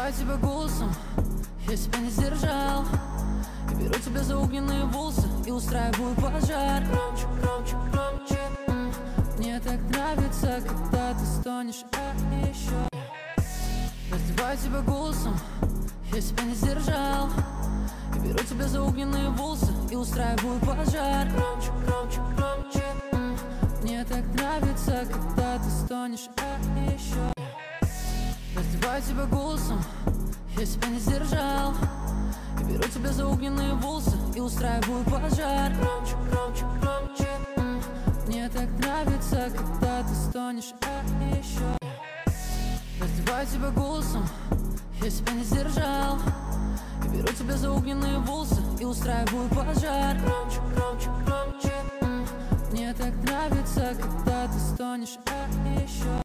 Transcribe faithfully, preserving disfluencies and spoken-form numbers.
Раздеваю тебя голосом, я себя не сдержал. И беру тебя за огненные волосы и устраиваю пожар. Громче, громче, громче. М, Мне так нравится, когда ты стонешь, а еще. Раздеваю тебя голосом, я себя не сдержал. И беру тебя за огненные волосы и устраиваю пожар. Громче, громче, громче. М, Мне так нравится, когда ты стонешь, а еще. Раздеваю тебя голосом, я себя не сдержал. И беру тебя за огненные волосы и устраиваю пожар. Громче, громче, громче. М, Мне так нравится, когда ты стонешь, а еще. Раздеваю тебя голосом, я себя не сдержал. И беру тебя за огненные волосы и устраиваю пожар. Громче, громче, громче. М, Мне так нравится, когда ты стонешь, а еще.